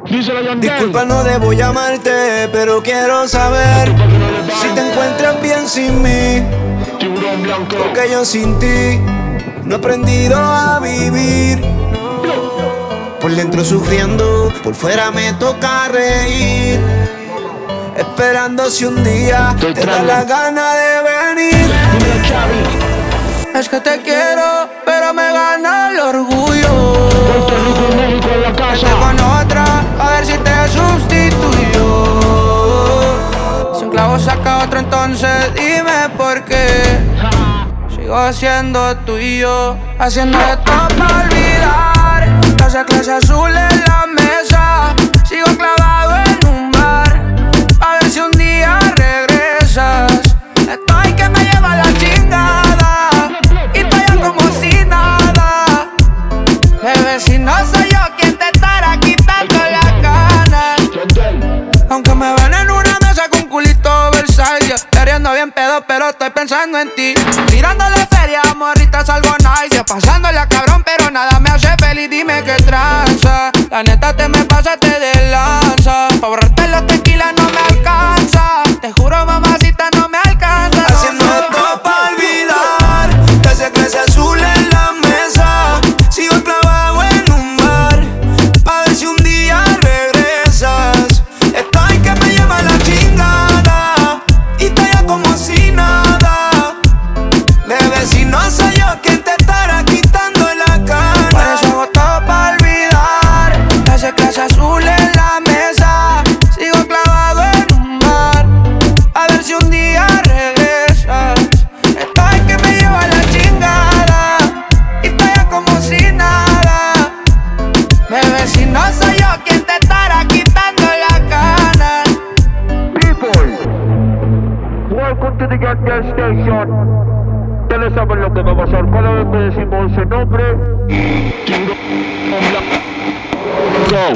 Díselo, Yandel. Disculpa, no debo llamarte, pero quiero saber si te encuentras bien sin mí. Tiburón blanco. Porque yo sin ti no he aprendido a vivir. Por dentro sufriendo, por fuera me toca reír. Esperando si un día te da la gana de venir. Es que te quiero, pero me gana el orgullo. Puerto Rico y México en la casa. Vete con otra, a ver si te sustituyo. Si un clavo saca otro, entonces dime por qué. Sigo siendo tuyo, haciendo esto para olvidar. Esa clase azul en la mesa. Sigo clavado en un bar, a ver si un día regresas. Estoy que me lleva la chingada y estoy como si nada. Bebé, si no soy yo quien te estará quitando las ganas. Aunque me ven en una mesa con culito Versailles, queriendo bien pedo, pero estoy pensando en ti. Tirándole feria, morritas algo nice. Pasándole a cabrón, pero nada me hace feliz. Dime qué tranza. La neta te me pasaste de lanza. Pa' borrarte los tequilas no me alcanza. Te juro, mamacita, no me alcanza. Haciendo esto para olvidar. Esa clase azul en la mesa. Sigo clavado en un bar, pa' ver si un día regresas. Estoy que me lleva la chingada y estoy ya como si nada. Bebé, si no soy yo quien te estará quitando la cara. Por eso hago todo pa' olvidar. Esa clase azul en la mesa. Sigo clavado en un bar, a ver si un día regresas. Estoy que me lleva la chingada y estoy ya como si nada. Bebé, si no soy yo quien te estará quitando la gana. People, welcome to the Yandel Station. Ustedes saben lo que va a pasar cada vez que decimos ese nombre.